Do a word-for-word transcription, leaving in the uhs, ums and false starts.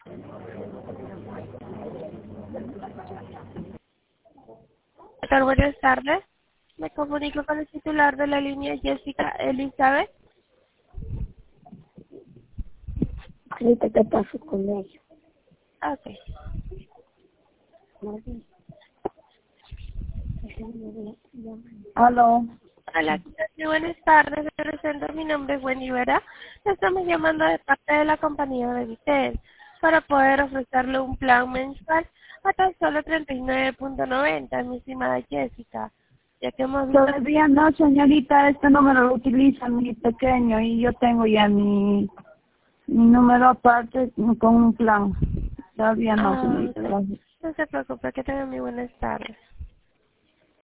¿Qué tal? Buenas tardes. Me comunico con el titular de la línea, Jessica Elizabeth. Ahorita te paso con ella. Ok. Aló. Hola, ¿qué tal? Muy buenas tardes. Me presento, mi nombre es Wendy Vera. Le estamos llamando de parte de la compañía de Vitel para poder ofrecerle un plan mensual a tan solo treinta y nueve punto noventa, mi estimada Jessica. Ya que hemos visto... Todavía no, señorita, este número lo utiliza mi pequeño y yo tengo ya mi, mi número aparte con un plan. Todavía no, Ah, señorita, ok. gracias. No se preocupe, que tenga muy buenas tardes.